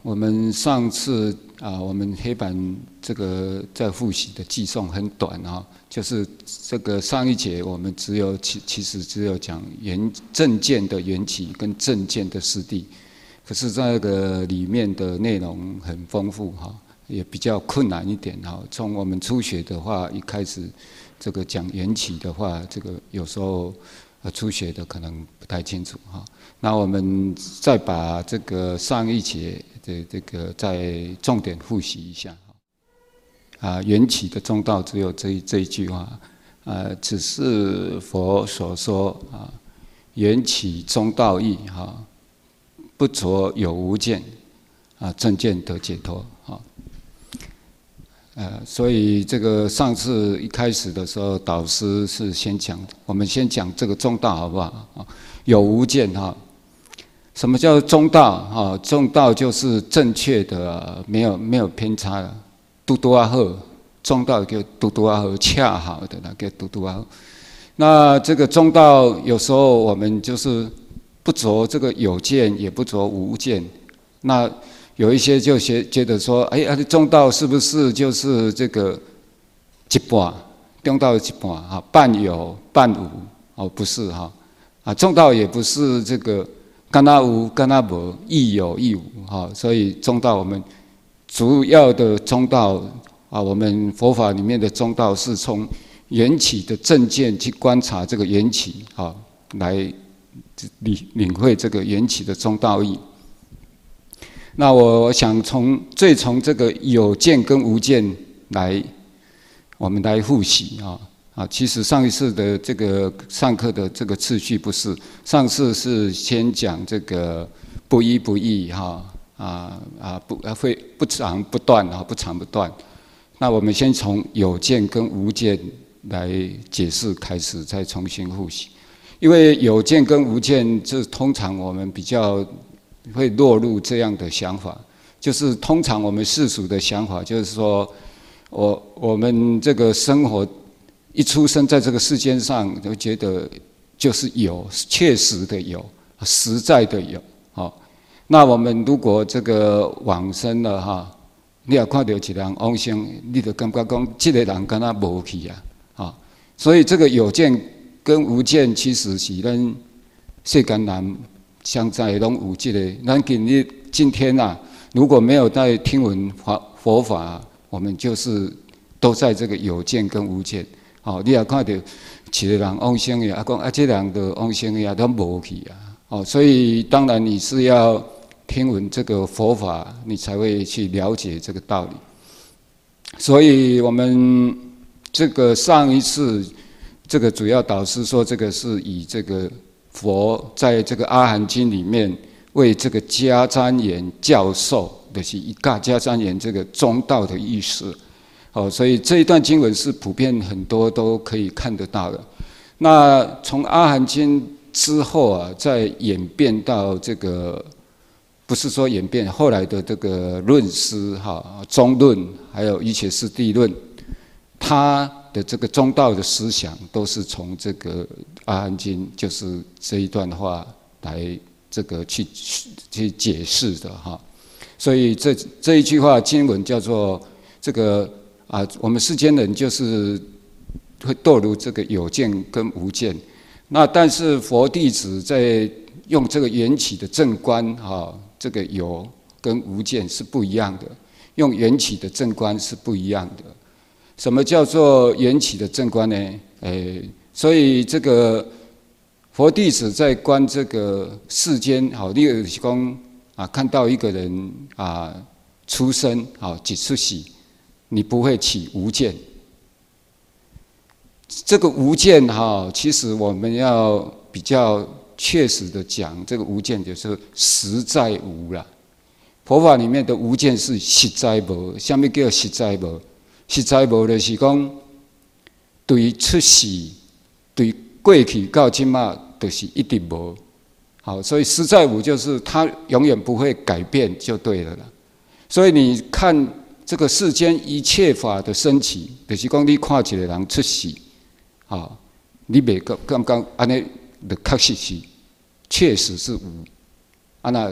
我们上次我们黑板这个在复习的记诵很短就是这个上一节我们其实只有讲正见的缘起跟正见的实地，可是在那个里面的内容很丰富也比较困难一点从我们初学的话，一开始这个讲缘起的话，这个有时候初学的可能不太清楚那我们再把这个上一节的这个再重点复习一下缘起的中道只有这一句话只是佛所说缘起中道义不着有无见正见得解脱所以这个上次一开始的时候，导师是我们先讲这个中道好不好？有无见什么叫中道中道就是正确的，没有偏差的，嘟嘟啊好，中道叫嘟嘟啊好，恰好的那叫嘟嘟啊好。那这个中道有时候我们就是不着这个有见，也不着无见，那有一些就觉得说，中道是不是就是这个一半？中道一半半有半无不是中道也不是这个干那无干那无，亦有亦无所以中道我们主要的中道我们佛法里面的中道是从缘起的正见去观察这个缘起来领会这个缘起的中道义。那我想从这个有见跟无见我们来复习其实上一次的这个上课的这个次序不是，上次是先讲这个不依不异不长不断不长不断。那我们先从有见跟无见来解释开始，再重新复习。因为有见跟无见，这通常我们比较会落入这样的想法，就是通常我们世俗的想法就是说，我们这个生活一出生在这个世间上，就觉得就是有，确实的有，实在的有那我们如果这个往生了你也看到一个人往生，你就感觉讲这个人敢若无去所以这个有见跟无见其实是咱世间人现在拢有这个，咱今天如果没有在听闻佛法，我们就是都在这个有见跟无见你也看到一个人往生的讲这人的往生的都无去所以当然你是要听闻这个佛法，你才会去了解这个道理。所以我们这个上一次这个主要导师说，这个是以这个佛在这个《阿含经》里面为这个迦旃延教授，就是一个迦旃延这个中道的意思所以这一段经文是普遍很多都可以看得到的。那从《阿含经》之后再演变到这个，不是说演变，后来的这个论师中论，还有瑜伽师地论，他的这个中道的思想都是从这个《阿含经》，就是这一段话来这个去解释的所以这一句话经文叫做这个我们世间人就是会堕入这个有见跟无见。那但是佛弟子在用这个缘起的正观这个有跟无见是不一样的，用缘起的正观是不一样的。什么叫做缘起的正观呢？所以这个佛弟子在观这个世间例如说看到一个人出生一出世，你不会起无见。这个无见其实我们要比较确实的讲，这个无见就是实在无啦。佛法里面的无见是实在无。什么叫实在无？实在无就是讲，对出世、对过去到今嘛，都是一直无。所以实在无就是它永远不会改变就对了啦。所以你看这个世间一切法的升起，就是讲你看一个人出世，你袂感觉安尼就确实是无。那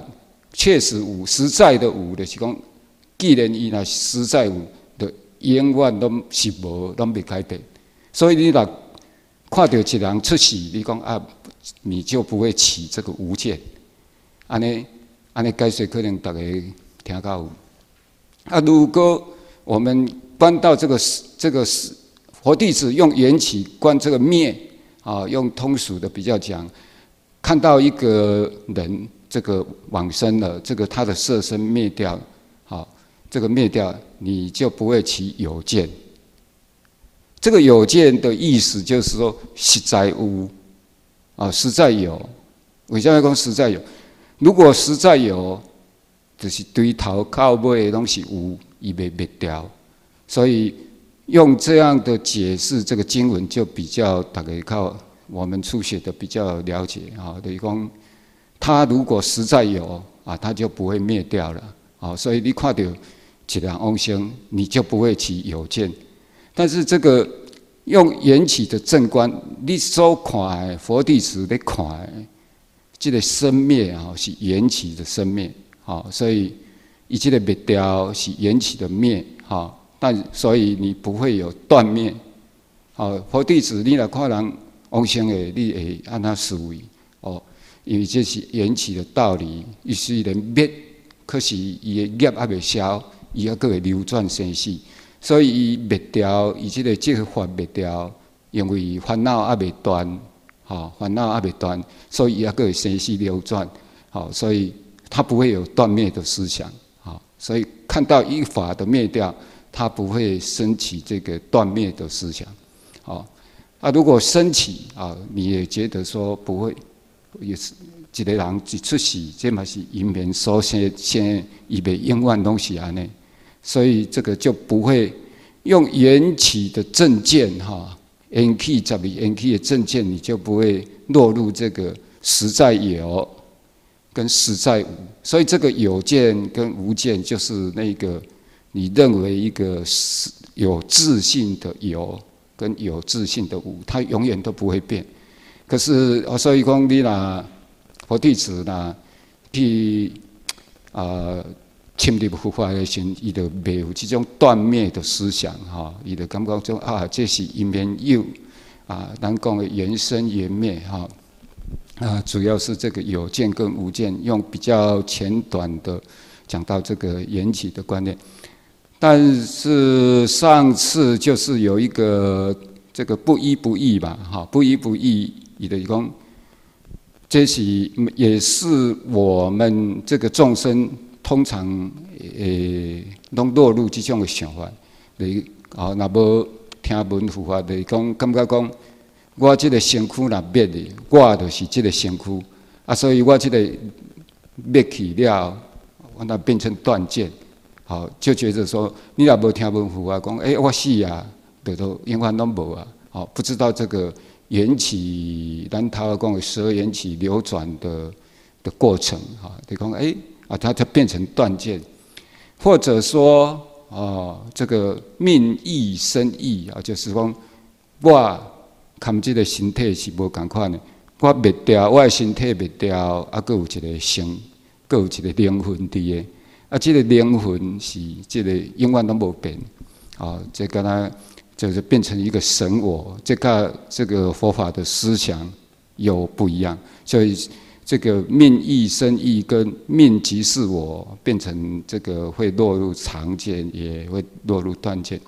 确实有，实在的有，就是讲，既然伊若实在有，就永远拢是无，拢袂改变。所以你若看到一人出世，你讲啊，你就不会起这个无见。安尼解释可能大家听到有。啊，如果我们观到这个佛弟子用缘起观这个灭啊，用通俗的比较讲，看到一个人这个往生了，这个他的色身灭掉，好，这个灭掉，你就不会起有见。这个有见的意思就是说实在有啊，实在有。为什么讲实在有？如果实在有，就是对头到尾拢是有，伊袂灭掉。所以用这样的解释这个经文，就比较大概靠我们初学的比较了解啊。等于讲，他如果实在有啊，他就不会灭掉了啊。所以你看到一人往生，你就不会起有见。但是这个用缘起的正观，你所看的佛弟子在看的这个生灭啊，是缘起的生灭，好，所以伊这个灭掉是缘起的灭，好，但所以你不会有断灭，好，佛弟子你来看人往生的，你会按他思维哦，因为这是缘起的道理，伊虽然灭，可是伊的业还未消，伊还阁会流转生死，所以伊灭掉，伊这个法灭掉，因为烦恼还未断。好，烦恼还没断，所以也个生死流转，好，所以他不会有断灭的思想，好，所以看到一法的灭掉，他不会升起这个断灭的思想，好，啊，如果升起啊，你也觉得说不会，也是一个人一出世，这嘛是因缘所生，伊袂永远拢是安尼，所以这个就不会用缘起的正见哈。缘起12缘起的正见，你就不会落入这个实在有跟实在无。所以这个有见跟无见，就是那个你认为一个有自性的有跟有自性的无，它永远都不会变。可是所以讲你若佛弟子若去侵入佛法的时候，伊就袂有这种断灭的思想哈，伊就感觉说啊，这是因缘有啊，咱讲的缘生缘灭哈啊，主要是这个有见跟无见，用比较简短的讲到这个缘起的观念。但是上次就是有一个这个不依不异吧，哈，不依不异，伊就讲，这是也是我们这个众生。通常拢落入这种的想法，就是若无听闻佛法，就是讲感觉讲，我这个身躯若灭去，我就是这个身躯啊，所以我这个灭去了，我那变成断见，好，就觉得说，你若无听闻佛法，讲我死啊，都永远拢无啊，好，不知道这个缘起，咱头讲的12缘起流转的过程，哈，就讲它变成断见，或者说这个命意生意啊，就是讲我含这个身体是无同款的，我灭掉我的身体灭掉，啊，佫有一个生，佫有一个灵魂伫个，啊，这个灵魂是这个永远都无变，这跟它就是变成一个神我，这个佛法的思想又不一样，所以。这个命意生意跟命即是我，变成这个会落入常见，也会落入断见。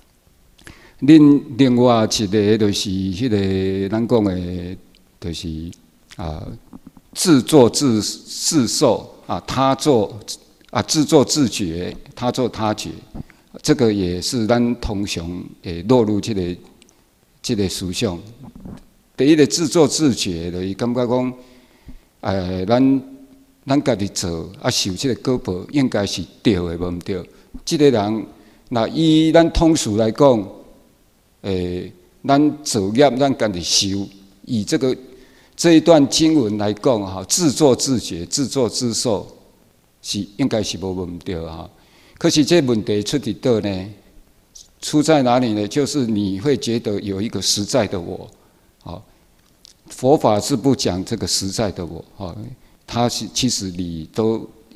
另外一个就是迄个咱讲的，就是自作自受他作自作自觉，他作他觉，这个也是咱通常会落入这个思想。第一个自作自觉的，伊感觉讲。咱家己做受这个果报，应该是对的，无毋对。这个人，那以咱通俗来讲，咱作业咱家己受。以这一段经文来讲，哈，自作自觉、自作自受，是应该是无毋对哈。可是这问题出伫倒呢？出在哪里呢？就是你会觉得有一个实在的我，好。佛法是不讲这个实在的我，它是其实你都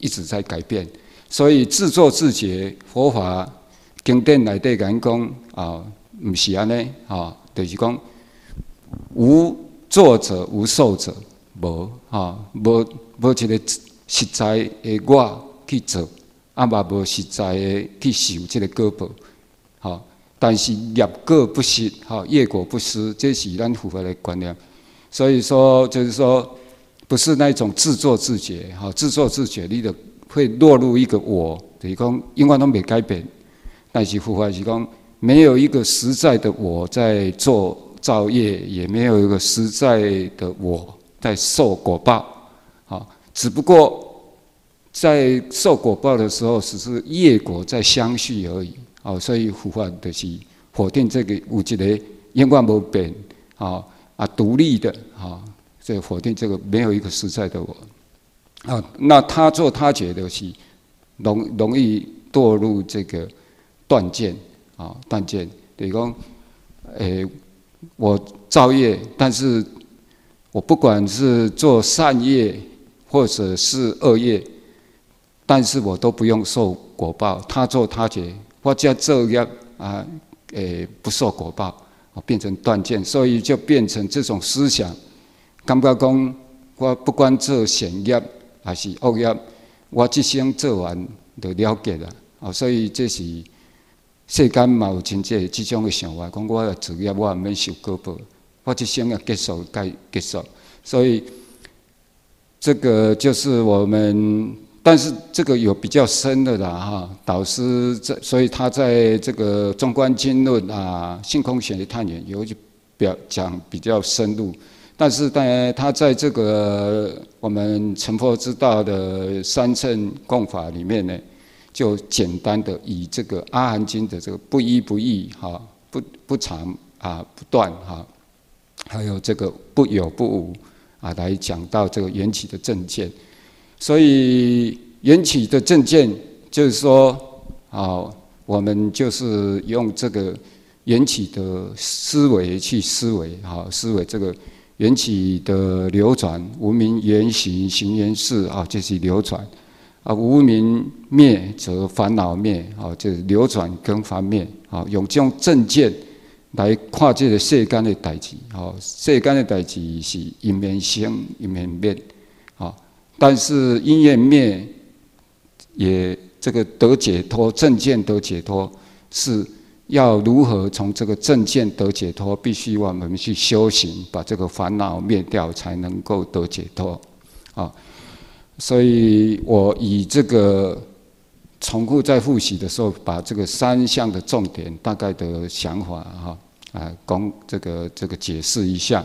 一直在改变。所以自作自觉，佛法经典内底讲不是安尼就是讲无作者无受者，无一个实在的我去做，嘛无实在的去受这个果报，但是业果不失，业果不失，这是咱佛法的观念。所以说，就是说，不是那种自作自觉，自作自觉，你就会落入一个我，就是讲永远都没改变。但是佛法是讲，没有一个实在的我在做造业，也没有一个实在的我在受果报，只不过在受果报的时候，只是业果在相续而已。所以佛法就是否定这个有一个永远无变，独立的，所以否定这个没有一个实在的我。那他做他觉的是容易堕入这个断见，断见，就是讲，我造业，但是我不管是做善业或者是恶业，但是我都不用受果报。他做他觉，我只要做业不受果报，变成断见，所以就变成这种思想，感觉讲我不管做善业还是恶业，我这生做完就了结了。所以这是世间嘛有真这种的想法，讲我的职业我唔免受果报，我这生要结束该结束。所以这个就是我们，但是这个有比较深的啦导师所以他在这个《中观经论》性空学探研有讲比较深入。但是当然他在这个我们成佛之道的三乘共法里面呢，就简单的以这个《阿含经》的这个不依不异不常不断还有这个不有不无来讲到这个缘起的正见。所以缘起的正见就是说我们就是用这个缘起的思维去思维这个缘起的流转，无明缘行，行缘事就是流转无明灭则烦恼灭就是流转跟烦灭用这种正见来看这个世间的代志世间的代志是因缘生因缘灭但是因缘灭也这个得解脱，正见得解脱，是要如何从这个正见得解脱，必须我们去修行，把这个烦恼灭掉，才能够得解脱所以我以这个重复在复习的时候，把这个三项的重点大概的想法供这个解释一下。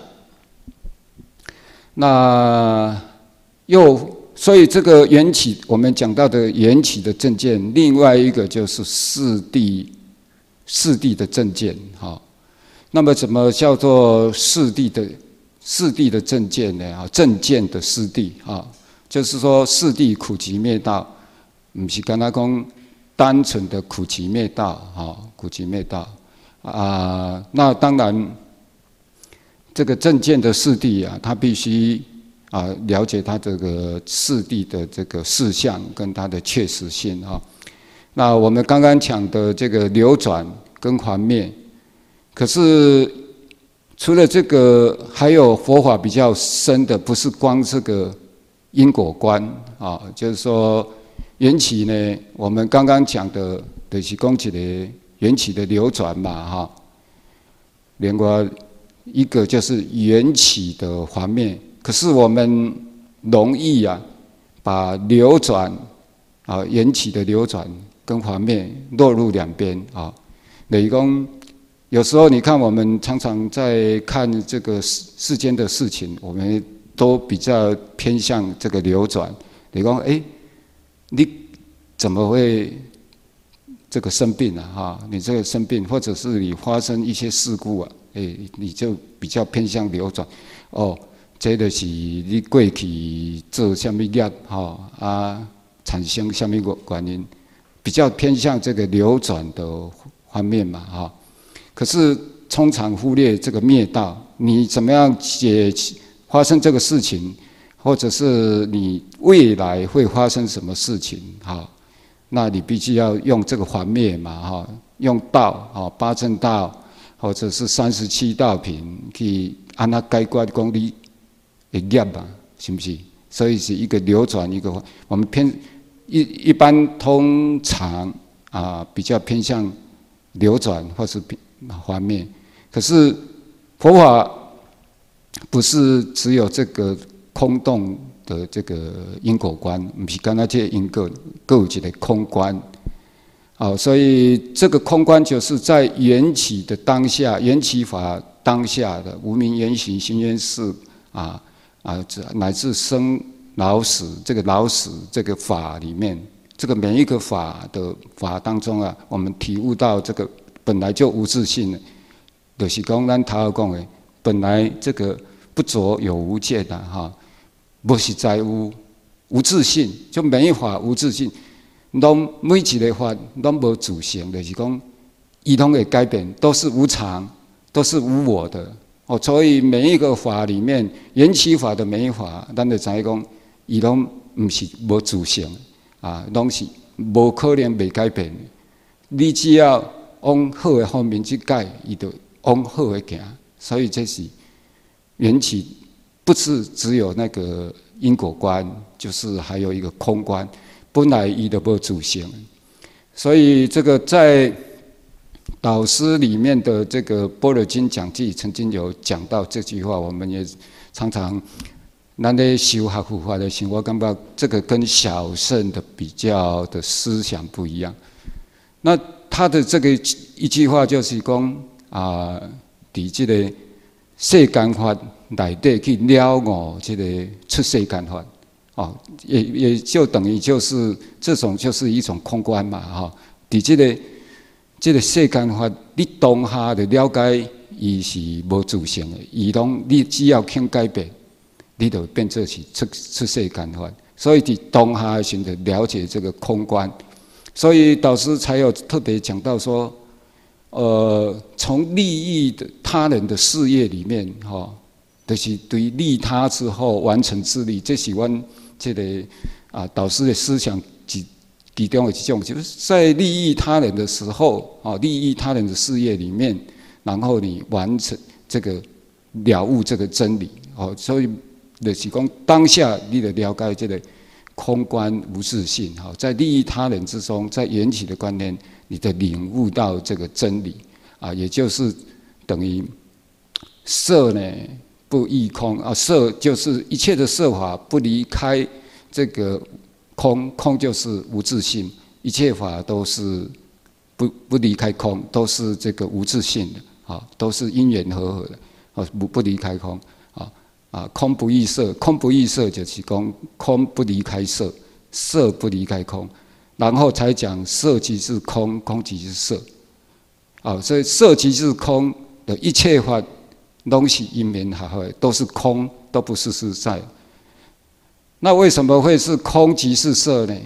那所以这个缘起，我们讲到的缘起的正见，另外一个就是四谛的正见那么怎么叫做四谛的正见呢正见的四谛就是说四谛苦集灭道，不是刚才讲单纯的苦集灭道苦集灭道那当然这个正见的四谛它必须了解它这个四谛的这个事项跟它的确实性那我们刚刚讲的这个流转跟还灭，可是除了这个，还有佛法比较深的，不是光这个因果观就是说缘起呢，我们刚刚讲的就是讲一个缘起的流转嘛另外一个就是缘起的还灭。可是我们容易把流转缘起的流转跟还灭落入两边等于说有时候你看我们常常在看这个世间的事情，我们都比较偏向这个流转。你说你怎么会这个生病你这个生病，或者是你发生一些事故你就比较偏向流转这就是你过去做什么业产生什么原因，比较偏向这个流转的方面嘛可是通常忽略这个灭道，你怎么样发生这个事情， 或者是你未来会发生什么事情，好，那你必须要用这个环灭嘛，哈，用道，哈，八正道，或者是37道品去按它概括讲你的业嘛，是不是？所以是一个流转，一个我们一般通常比较偏向流转或是环灭，可是佛法不是只有这个空洞的这个因果观，不是刚才这因果各有一个空观。所以这个空观就是在缘起的当下，缘起法当下的无明缘行行缘事乃至生老死，这个老死这个法里面，这个每一个法的法当中我们体悟到这个本来就无自性的，就是讲咱头讲的，本来这个不着有无见不是在无自性，就每一法无自性，拢每一个法拢无主性，就是讲伊拢会改变，都是无常，都是无我的。所以每一个法里面，缘起法的每一法，咱就知影讲，伊拢唔是无主性拢是无可能袂改变的。你只要往好的方面去改，伊就往好的行。所以这是缘起，不是只有那个因果观，就是还有一个空观，本来伊就无主性。所以这个在导师里面的这个《般若经讲记》曾经有讲到这句话，我们也常常咱在修学佛法的时候，我感觉这个跟小乘的比较的思想不一样。那他的这个一句话就是讲在这个世间法内底去了悟这个出世间法，也就等于就是这种就是一种空观嘛，在这个世间法，你当下的了解，伊是无自性的，伊拢你只要肯改变，你就变做是出世间法。所以伫当下的时候了解这个空观，所以导师才有特别讲到说，从利益的他人的事业里面，就是对利他之后完成自利，这是阮这个导师的思想其中的一种，就是在利益他人的时候，利益他人的事业里面，然后你完成这个了悟这个真理，所以就是讲当下你的了解这个空观无自性，在利益他人之中，在缘起的观念，你的领悟到这个真理也就是等于色呢不异空色就是一切的色法不离开这个。空就是无自性，一切法都是不离开空，都是这个无自性的都是因缘和合的不离开空空不异色，空不异色就是讲空不离开色，色不离开空，然后才讲色即是空，空即是色所以色即是空的一切法都是因缘和合，都是空，都不是实在。那为什么会是空即是色呢？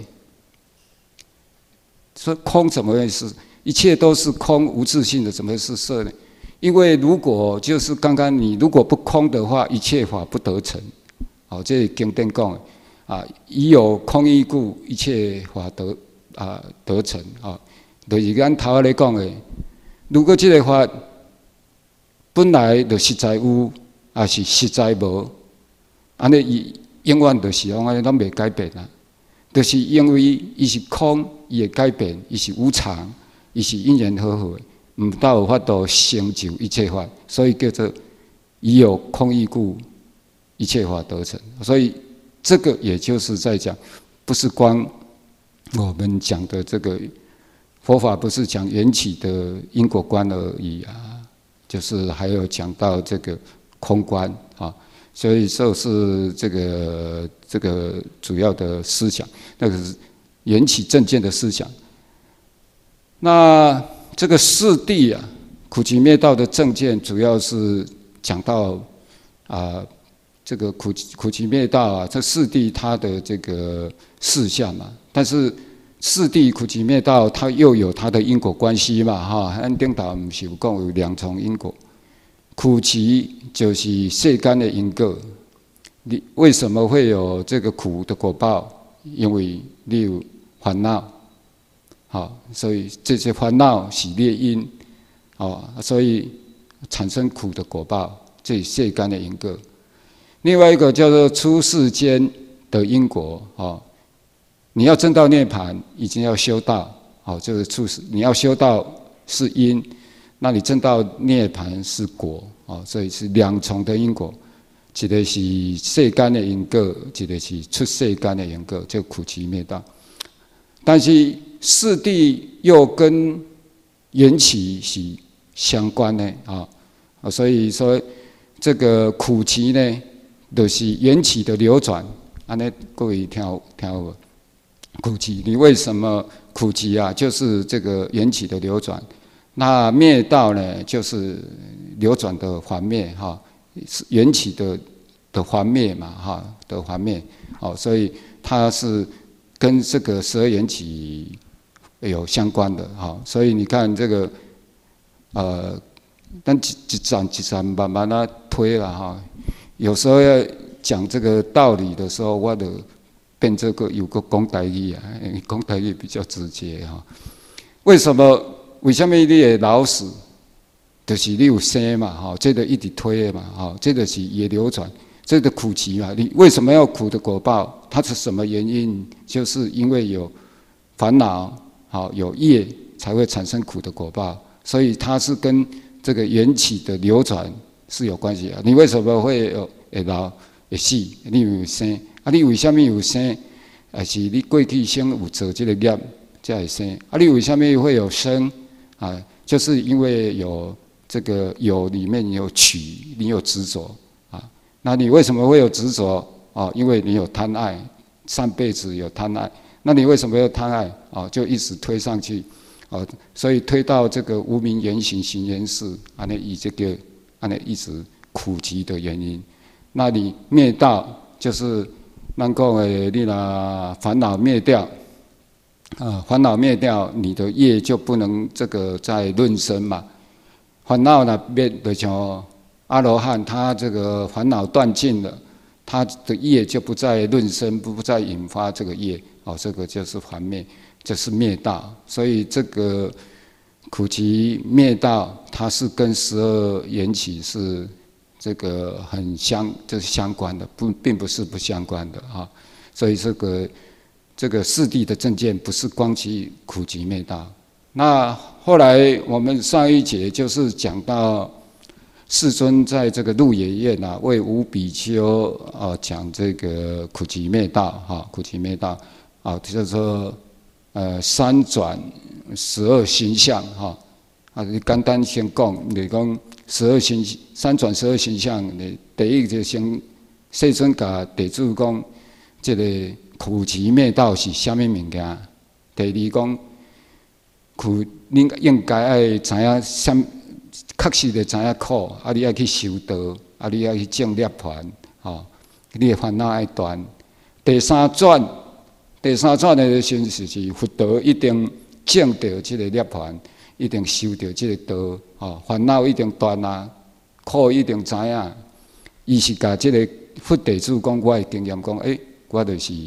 说空怎么会是？一切都是空无自性的，怎么会是色呢？因为如果就是刚刚你如果不空的话，一切法不得成。这是经典讲的以有空义故，一切法得成就是咱头仔咧讲的，如果这个法本来就实在有，还是实在无，安尼永远就是讲安尼，拢袂改变就是因为伊是空，伊会改变，伊是无常，伊是因缘和合，唔到有法度成就一切法，所以叫做以有空义故，一切法得成。所以这个也就是在讲，不是光我们讲的这个佛法，不是讲缘起的因果观而已就是还有讲到这个空观所以就是这个主要的思想，那个是缘起正见的思想。那这个四谛苦集灭道的正见，主要是讲到这个苦集灭道这四谛它的这个事项嘛。但是四谛苦集灭道，它又有它的因果关系嘛咱顶头不是有讲有两重因果。苦集就是世间的因果， 你为什么会有这个苦的果报？因为你有烦恼，好，所以这些烦恼是业因，哦，所以产生苦的果报，这是世间的因果。另外一个叫做出世间的因果，哦，你要证到涅槃，已经要修道，好，就是出世，你要修道是因，那你证到涅槃是果，哦，所以是两重的因果。一个是世间的因果，一个是出世间的因果，叫苦集灭道。但是四谛又跟缘起是相关的啊，所以说这个苦集呢，就是缘起的流转。安尼各位听好无？苦集，你为什么苦集啊？就是这个缘起的流转。那灭道呢，就是流转的还灭哈。缘起的还灭嘛，哈的还灭，哦，所以它是跟这个十二缘起有相关的哈。所以你看这个，但一站慢慢的推了哈。有时候要讲这个道理的时候，我就变这个有个讲台语啊，讲台语比较直接哈。为什么你会老死？就是你有生嘛，哈，这个一直推的嘛，哈，这个是也流转，这个苦集嘛。你为什么要苦的果报？它是什么原因？就是因为有烦恼，好有业，才会产生苦的果报。所以它是跟这个缘起的流转是有关系啊。你为什么会老会死？你有生啊？你为什么有生？还是你过去生有做这个业才会生？啊，你为什么会有生？啊，就是因为有。这个有里面有取，你有执着啊。那你为什么会有执着啊？因为你有贪爱，上辈子有贪爱。那你为什么要贪爱啊？就一直推上去啊，所以推到这个无明缘行行缘事，安尼以这个安尼一直苦集的原因。那你灭道就是咱讲的，你若烦恼灭掉啊，烦恼灭掉，你的业就不能这个再论生嘛。烦恼呢，变就像阿罗汉，他这个烦恼断尽了，他的业就不再论生，不再引发这个业，哦，这个就是还灭，这是灭道。所以这个苦集灭道，它是跟十二缘起是这个很就是相关的，并不是不相关的啊。所以这个四谛的正见不是光其苦集灭道。那后来我们上一节就是讲到世尊在这个鹿野苑啊，为五比丘讲这个苦集灭道哈，苦集灭道啊，就是说三转12形象哈啊，你简单先讲，你讲三转12形象，你第一就先世尊甲地主讲，这个苦集灭道是啥物物件？第二讲。苦，你应该爱知影确实的知影苦，啊，你爱去修道，啊，你爱去证涅槃，吼，你的烦恼爱断。第三转的就是佛道一定证到这个涅槃，一定修到这个道，吼，烦恼一定断啊，苦一定知影。伊是甲这个佛地主讲，我的经验讲，我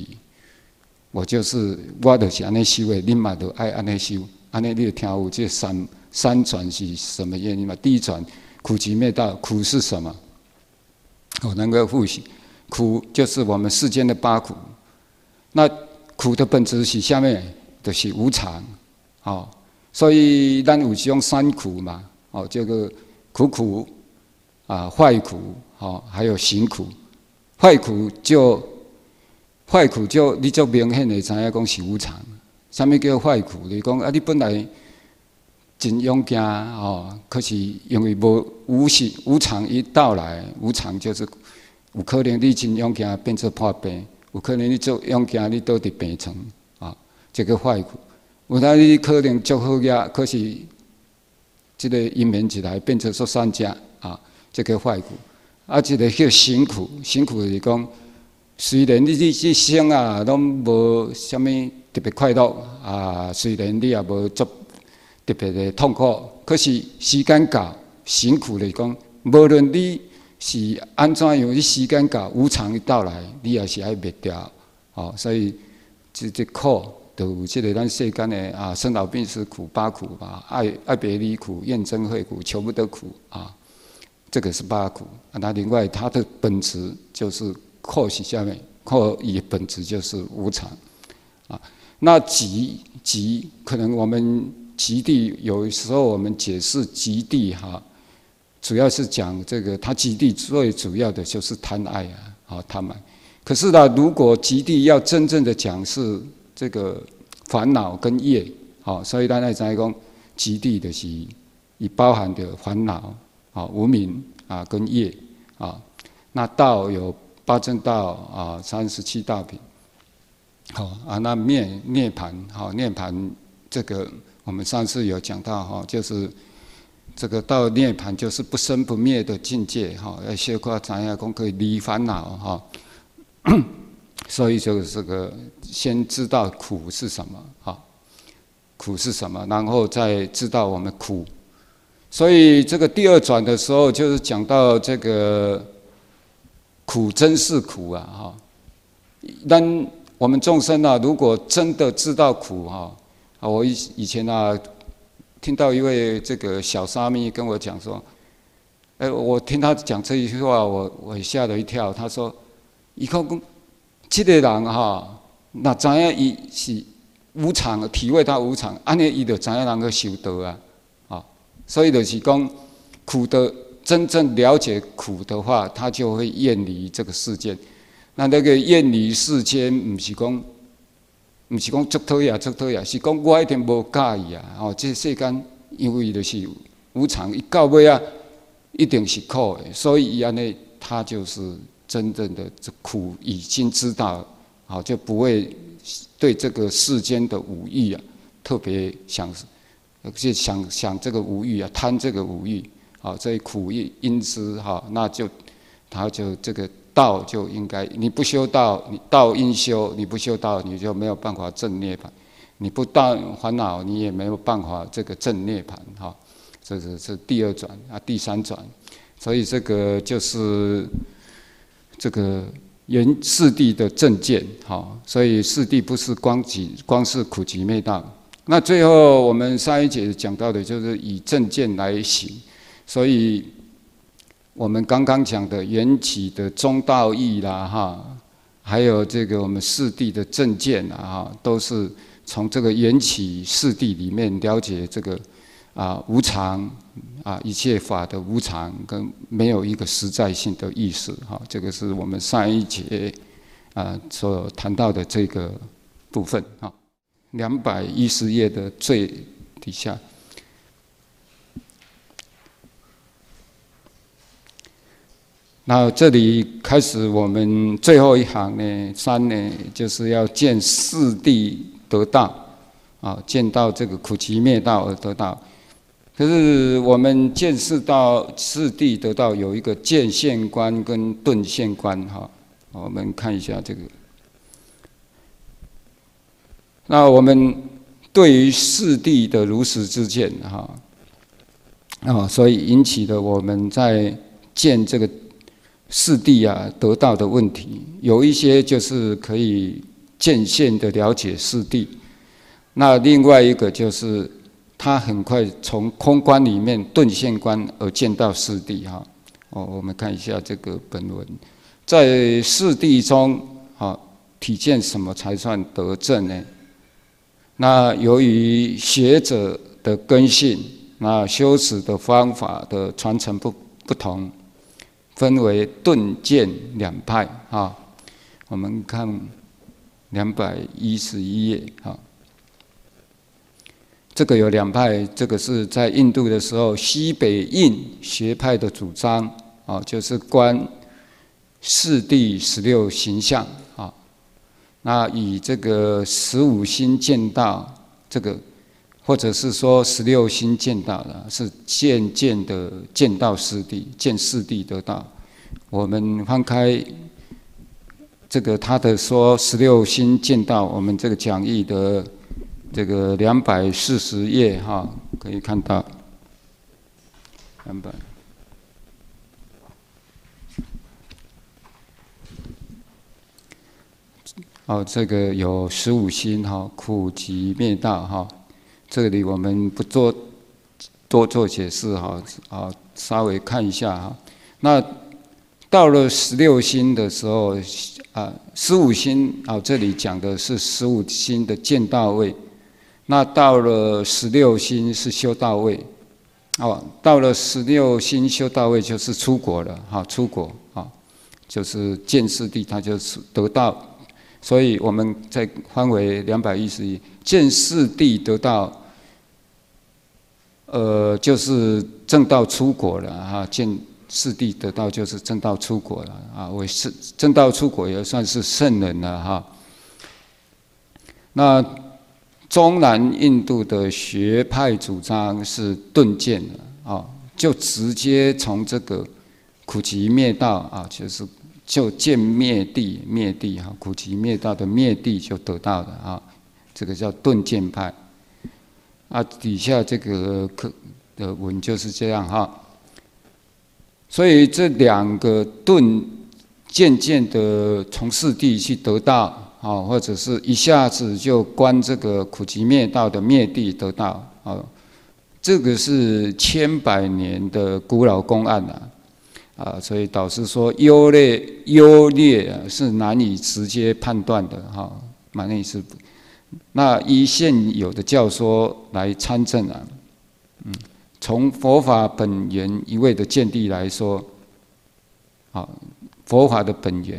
就是安尼修的，恁嘛就爱安尼修。安尼你就听有这三转是什么原因嘛？第一转苦集灭道，苦是什么？能够复习，苦就是我们世间的八苦。那苦的本质是啥物？就是无常，哦，所以咱有种三苦嘛，哦，这个苦啊，坏苦，哦，还有行苦。坏苦就你就明显的知影讲是无常。啥物叫坏苦？你讲啊，你本来真勇敢哦，可是因为无常一到来，无常就是有可能你真勇敢变成破病，有可能你做勇敢你倒伫病床啊，这个坏苦。有当你可能足好呀，可是这个因缘一来变成说三家啊，这个坏苦。啊，一个叫行苦，行苦就是讲，虽然你这生啊，拢无啥物。特别快乐啊！虽然你也无做特别的痛苦，可是时间到，辛苦来讲，无论你是安怎样？你时间到，无常一到来，你也是爱灭掉。哦，所以这苦，就有这个咱世间的生老病死苦、八苦吧，爱别离苦、怨憎会苦、求不得苦啊，这个是八苦。那另外它的本质就是苦是下面，苦也本质就是无常啊。那极可能我们极地有时候我们解释极地哈，主要是讲这个它极地最主要的就是贪爱啊，贪爱。可是呢，如果极地要真正的讲是这个烦恼跟业，好，所以咱来知讲极地的是以包含的烦恼啊、无明啊跟业啊。那道有八正道啊、37大品，好啊。那涅槃，好，涅槃这个我们上次有讲到哈，就是这个到涅槃就是不生不灭的境界哈，要小可知影讲可以离烦恼哈。所以就是这个，先知道苦是什么，哈，苦是什么，然后再知道我们苦。所以这个第二转的时候，就是讲到这个苦真是苦啊，哈。但我们众生啊，如果真的知道苦哈，我以前啊，听到一位这个小沙弥跟我讲说，我听他讲这一句话，我吓了一跳。他说。伊讲，这个人哈，那知影伊是无常，体会到无常，安尼伊就知影人去修道啊，啊，所以就是讲，苦的真正了解苦的话，他就会远离这个世间。那个远离世间，不是讲足讨厌，是讲我一定无介意啊。哦，这世间因为就是无常，伊到尾啊，一定是苦的，所以伊安尼，他就是。真正的这苦已经知道，好，就不会对这个世间的五欲啊特别想这个五欲啊，贪这个五欲，好，所以苦因知哈，那就他就这个道就应该，你不修道，你道应修，你不修道，你就没有办法证涅槃，你不断烦恼，你也没有办法这个证涅槃哈，这是第二转啊，第三转，所以这个就是。这个原四谛的正见，好，所以四谛不是光是苦集灭道。那最后我们上一节讲到的就是以正见来行，所以我们刚刚讲的缘起的中道义啦，哈，还有这个我们四谛的正见啊，哈，都是从这个缘起四谛里面了解这个无常。一切法的无常跟没有一个实在性的意思，哈，这个是我们上一节所谈到的这个部分，哈，210页的最底下。那这里开始，我们最后一行呢，3呢，就是要见四谛得道，见到这个苦集灭道而得道。可是我们见识到四谛得到有一个见现观跟顿现观哈，我们看一下这个。那我们对于四谛的如实之见哈，所以引起了我们在见这个四谛得到的问题，有一些就是可以见现的了解四谛，那另外一个就是。他很快从空观里面顿现观而见到四谛哈。我们看一下这个本文，在四谛中体现什么才算得正呢？那由于学者的根性，那修持的方法的传承不同，分为顿渐两派哈。我们看211页哈。这个有2派，这个是在印度的时候，西北印学派的主张，就是观四谛16形象，那以这个15心见道，这个或者是说16心见道的，是渐渐的见到四谛，见四谛得道。我们翻开这个他的说16心见道，我们这个讲义的。这个240页哈，可以看到200。 这个有15心哈，苦集灭道哈。这里我们不多做解释哈，稍微看一下哈。那到了16心的时候15心这里讲的是15心的见道位。那到了16心是修道位，到了16心修道位就是出国了出国就是见四谛，他就是得道。所以我们再翻为211，见四谛得道，就是正道出国了见四谛得道就是正道出国了为是正道出国也算是圣人了那中南印度的学派主张是顿见就直接从这个苦集灭道就见灭地苦集灭道的灭地就得到了这个叫顿见派底下这个课的文就是这样所以这两个顿渐渐的从四谛去得到或者是一下子就观这个苦集灭道的灭地得到这个是千百年的古老公案所以导师说优劣是难以直接判断的难以是那依现有的教说来参证从佛法本源一味的见地来说佛法的本源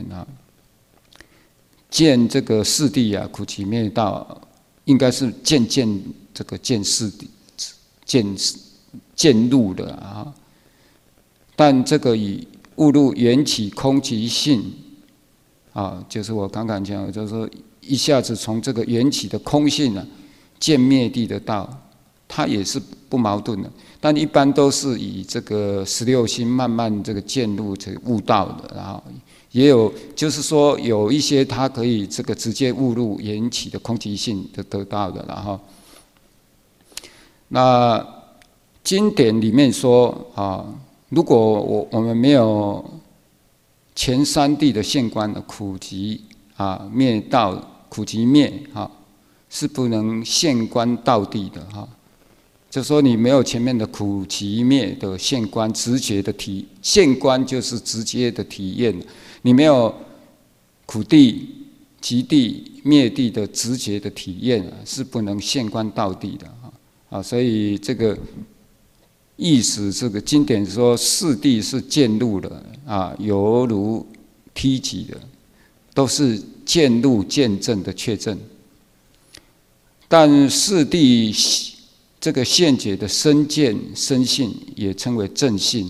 见这个四谛苦集灭道应该是见这个见四谛见入的但这个以悟入缘起空即性就是我刚刚讲的，就是说一下子从这个缘起的空性见灭地的道，它也是不矛盾的。但一般都是以这个16心慢慢这个渐入这个悟道的，也有就是说有一些它可以这个直接悟入缘起的空即性的得到的，那经典里面说如果我们没有前三谛的现观的苦集灭道苦集灭是不能现观道谛的就说你没有前面的苦集灭的现观直觉的现观就是直接的体验，你没有苦谛集谛灭谛的直觉的体验是不能现观道谛的所以这个意思，这个经典说四谛是渐入的犹如梯级的，都是渐入见证的确证。但四谛这个现解的身见身性也称为正性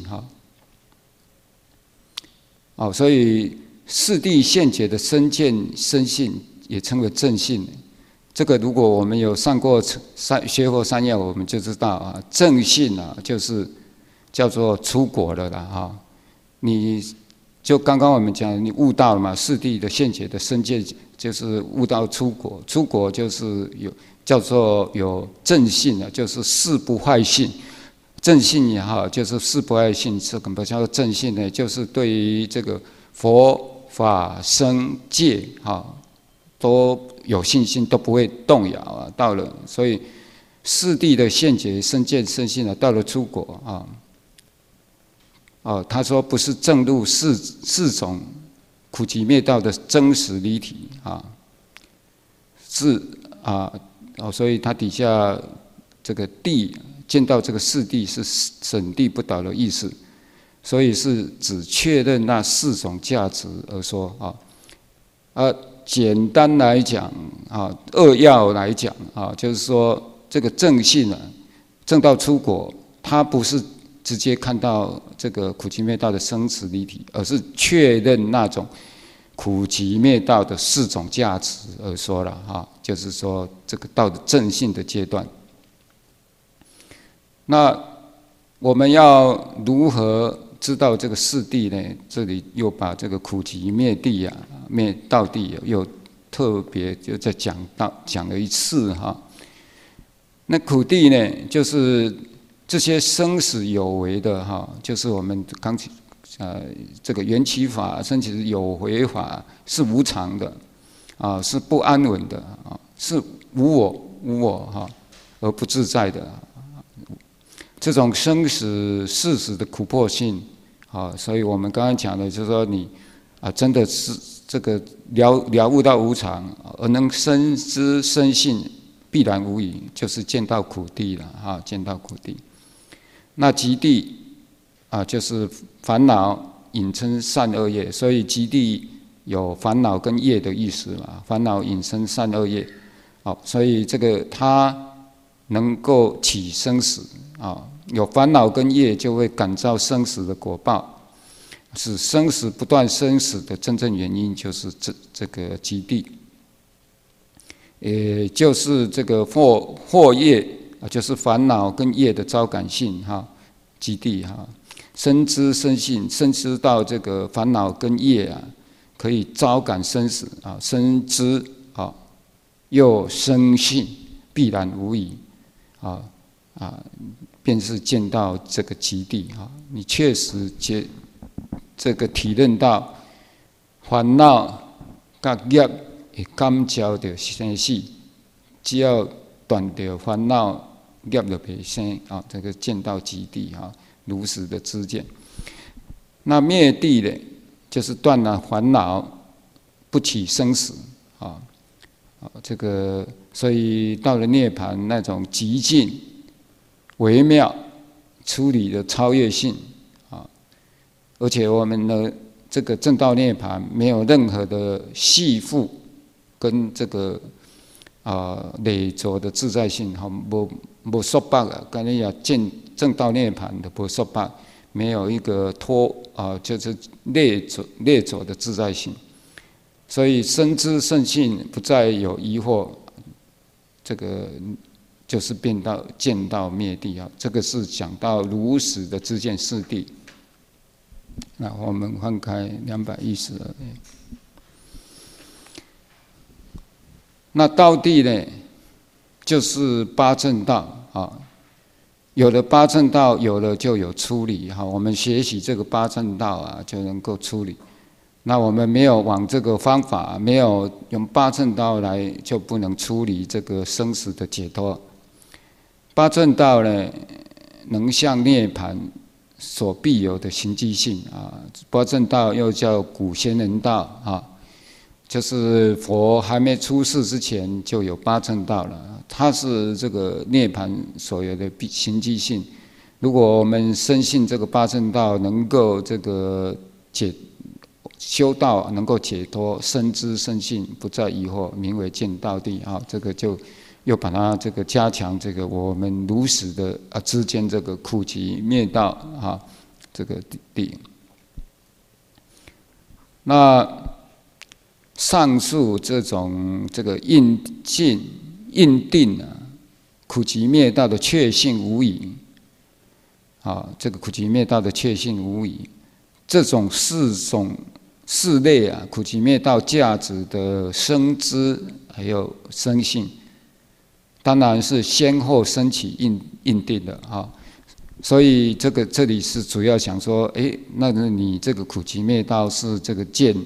所以四谛现解的身见身性也称为正性。这个如果我们有上过学佛三要，我们就知道正性就是叫做出国了啦你就刚刚我们讲你悟道了嘛，四谛的现解的身见就是悟道出国，出国就是叫做有正性就是四不坏性，正性也好，就是四不坏性，这个叫做正性呢，就是对于这个佛法僧戒都有信心，都不会动摇到了，所以四谛的现解身见身性到了出国他说不是证入四种苦集灭道的真实离体是所以他底下这个谛见到这个四谛是审谛不倒的意思，所以是只确认那四种价值而说简单来讲扼要来讲就是说这个正性正道出国，它不是直接看到这个苦集灭道的生死离体，而是确认那种苦集灭道的四种价值而说了就是说这个道的正性的阶段。那我们要如何知道这个四谛呢？这里又把这个苦集灭谛灭道谛又特别就再讲了一次那苦谛呢，就是这些生死有为的就是我们刚这个缘起法、生死有为法是无常的是不安稳的是无我而不自在的这种生死事实的苦迫性所以我们刚刚讲的就是说你真的是这个了悟到无常，而能深知深信必然无疑，就是见到苦地了见到苦地。那极地就是烦恼引生善恶业，所以极地有烦恼跟业的意思嘛，烦恼引生善恶业，所以这个它能够起生死有烦恼跟业就会感召生死的果报，使生死不断生死的真正原因就是这个极地，也就是这个惑业就是烦恼跟业的招感性极地深知深信，深知到这个烦恼跟业可以招感生死深知又深信必然无疑便是见到这个极地你确实这个体认到烦恼跟业会感召着生死，只要断掉烦恼业就袂生这个见到极地如实的知见。那灭地呢，就是断了烦恼，不起生死这个所以到了涅槃那种极尽微妙处理的超越性而且我们的这个正道涅槃没有任何的系缚跟这个累着的自在性没束缚跟你也见正道涅槃的没束缚，没有一个就是累着的自在性，所以深知深信不再有疑惑，这个就是见到灭地这个是讲到如实的知见四谛。那我们翻开212页。那道地呢，就是八正道有了八正道，有了就有出离我们学习这个八正道就能够出离。那我们没有往这个方法，没有用八正道来，就不能出离这个生死的解脱。八正道呢，能向涅槃所必有的行迹性八正道又叫古仙人道就是佛还没出世之前就有八正道了，它是这个涅槃所有的行迹性。如果我们深信这个八正道能够这个修道，能够解脱，深知深信，不再疑惑，名为见道地这个就又把它这个加强这个我们如实的之间这个苦集灭道这个地。那上述这种这个印定苦集灭道的确信无疑这个苦集灭道的确信无疑，这种四类苦集灭道价值的生知还有生信，当然是先后升起印定的所以这里是主要想说，那你这个苦集灭道是这个渐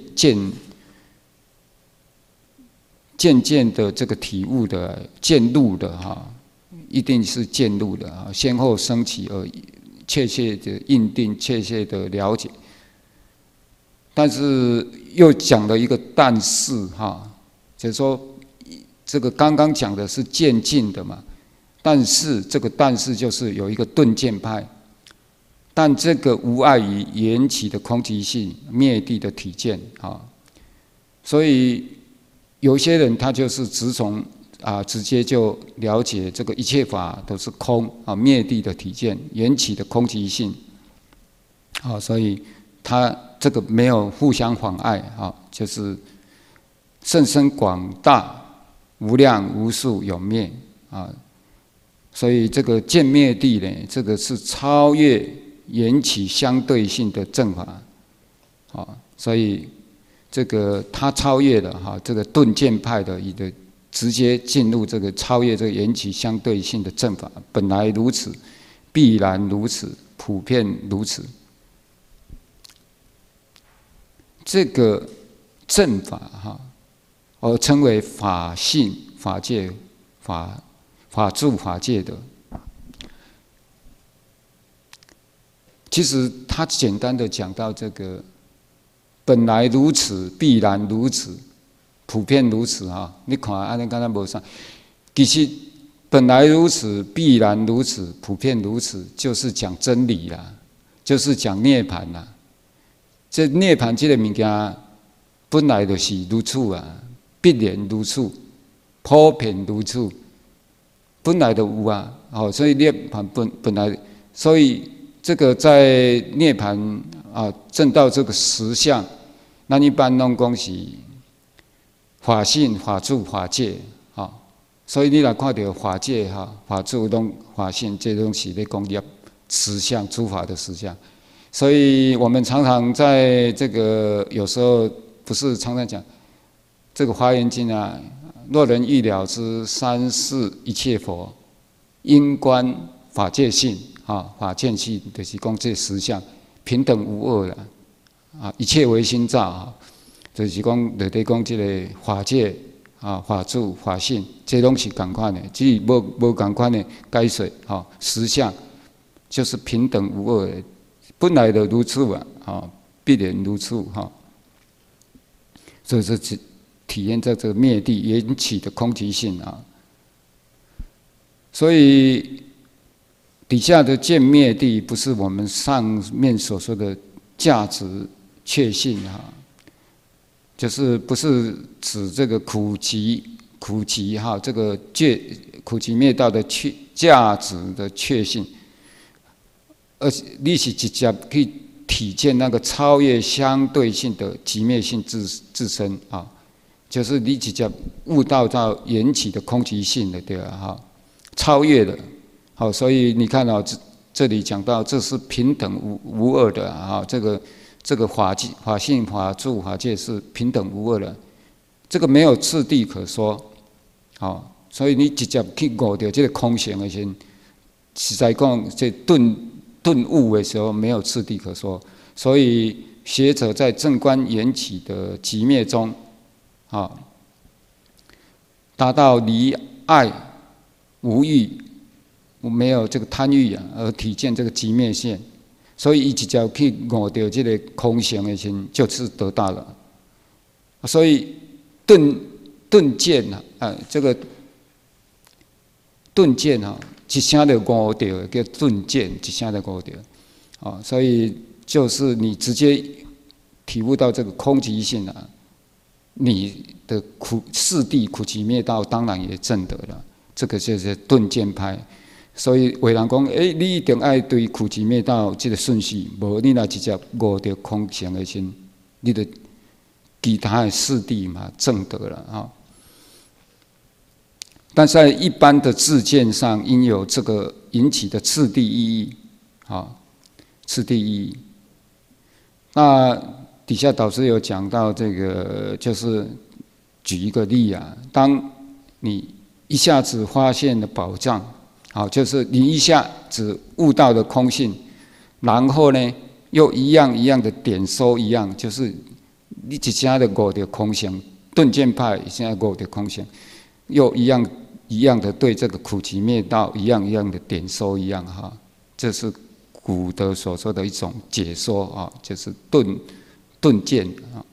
渐的这个体悟的渐入的一定是渐入的先后升起而确切的印定，确切的了解。但是又讲了一个但是就是说这个刚刚讲的是渐进的嘛，但是这个但是就是有一个顿渐派，但这个无碍于缘起的空寂性、灭地的体见所以有些人他就是直接就了解这个一切法都是空灭地的体见、缘起的空寂性所以他这个没有互相妨碍就是甚深广大、无量无数有灭所以这个见灭地呢，这个是超越缘起相对性的正法所以这个他超越了这个顿渐派的直接进入这个超越这个缘起相对性的正法，本来如此，必然如此，普遍如此。这个正法而称为法性、法界、法住、法界的。其实他简单的讲到这个，本来如此，必然如此，普遍如此哈。你看，安尼刚才无啥，其实本来如此，必然如此，普遍如此，就是讲真理啦，就是讲涅槃啦。这涅槃这个物件，本来就是如此啊，必然如此，普遍如此，本来就有啊。哦，所以涅槃本来，所以。这个在涅槃啊，证到这个实相，那一般拢讲是法性、法住、法界啊。所以你来看到法界哈、法住拢法性，这东西咧讲业实相、诸法的实相。所以我们常常在这个有时候不是常常讲这个《华严经》啊，若人欲了知三世一切佛，因观法界性。法界性就是讲这实相平等无二啦，一切唯心造，就是讲在讲这个法界法住、法性，这拢是同款的，只是无同款的解说。实相就是平等无二的，本来就如此必然如此所以是体验在这个灭地缘起的空寂性啊，所以。底下的见灭地不是我们上面所说的价值确信就是不是指这个苦集这个苦集灭道的价值的确信，而你是直接去体现那个超越相对性的极灭性自身就是你直接悟到缘起的空寂性的对吧超越了。好，所以你看这里讲到这是平等无二的这个法性、法住、法界是平等无二的，这个没有次第可说。所以你直接去悟到这个空性的时候，实在讲这顿悟的时候没有次第可说。所以学者在正观缘起的极灭中，达到离爱无欲。没有这个贪欲而体现这个极灭性，所以伊直接去悟到这个空性的时候，就是得到了。所以顿见这个顿见一声就悟到，叫顿见，一声就悟到。所以就是你直接体悟到这个空寂性你的四谛苦集灭道当然也证得了。这个就是顿见派。所以有人讲，你一定要对苦集灭道这个顺序，无你若直接悟到空性的时候，你的其他的四谛嘛证得了但是在一般的自见上，应有这个引起的次第意义次第意义。那底下导师有讲到这个，就是举一个例当你一下子发现了宝藏。就是你一下子悟到的空性，然后呢，又一样一样的点收一样，就是你一下的悟到空性，顿见派现在悟到空性，又一样一样的对这个苦集灭道一样一样的点收一样这是古德所说的一种解说就是顿见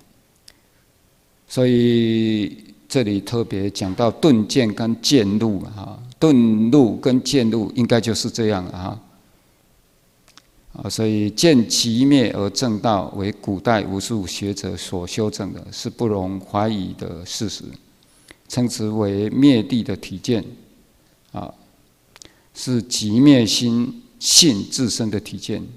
所以这里特别讲到顿见跟见入顿入跟见入应该就是这样所以见其灭而正道，为古代无数学者所修正的，是不容怀疑的事实，称之为灭地的体见是极灭心性自身的体见。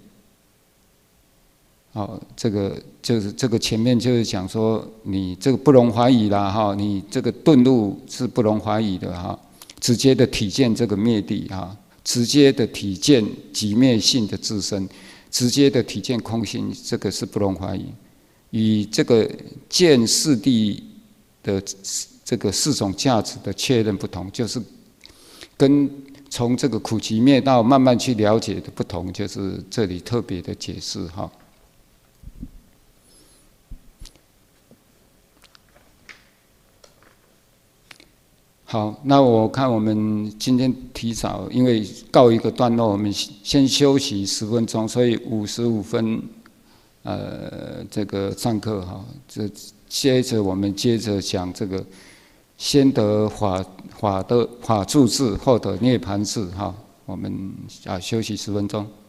这个就是这个前面就是讲说，你这个不容怀疑啦你这个顿入是不容怀疑的直接的体现这个灭地直接的体现极灭性的自身，直接的体现空性，这个是不容怀疑。与这个见四谛的这个四种价值的确认不同，就是跟从这个苦集灭道慢慢去了解的不同，就是这里特别的解释好，那我看我们今天提早，因为告一个段落，我们先休息10分钟，所以55分，这个上课哈，这接着我们接着讲这个，先得法住智，后得涅盘智哈，我们休息10分钟。